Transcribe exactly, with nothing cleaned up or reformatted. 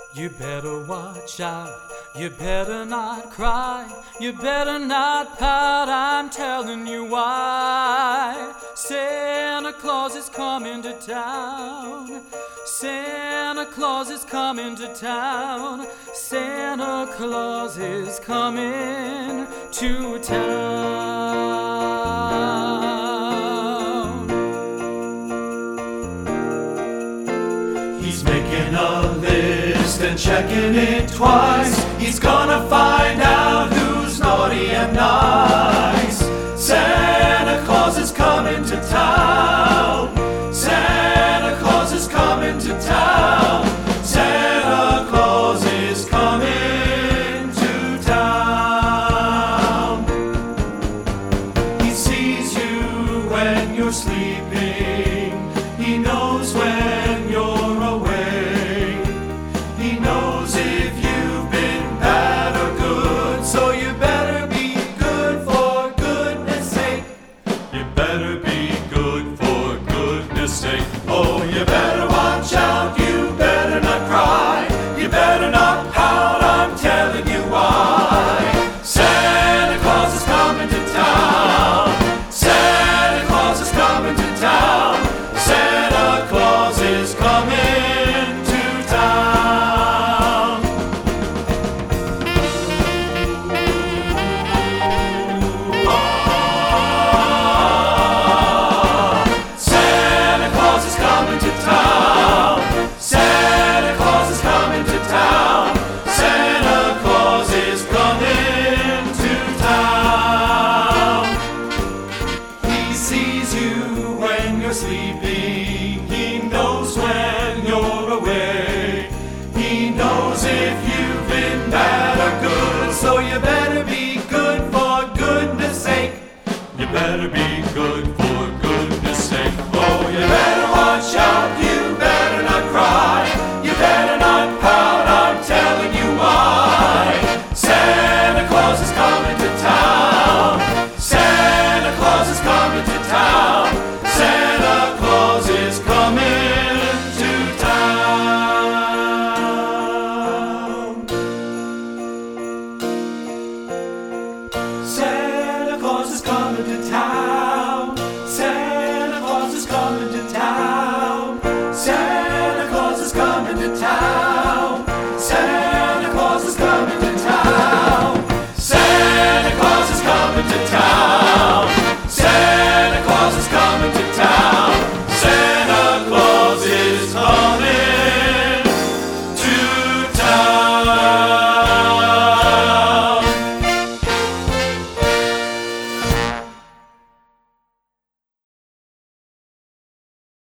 You better watch out, you better not cry, you better not pout, I'm telling you why. Santa Claus is coming to town, Santa Claus is coming to town, Santa Claus is coming to town. He's making a list and checking it twice. He's gonna find out who's naughty and nice. Santa Claus is coming to town, Santa Claus is coming to town, Santa Claus is coming to town. He sees you when you're sleeping, he knows when you're awake, he knows if you've been bad or good, so you better be good for goodness sake. You better be good for goodness sake. Oh, you better watch out, you better not cry, you better not pout, I'm telling you why. Santa Claus is coming to town, Santa Claus is coming to town, Santa Claus is coming to town. Oh, Santa Claus is coming to town, Santa Claus is coming to town, Santa Claus is coming to town. He sees you when you're sleeping, he knows when you're awake, he knows if you've been bad or good, so you better be good for goodness sake. You better be good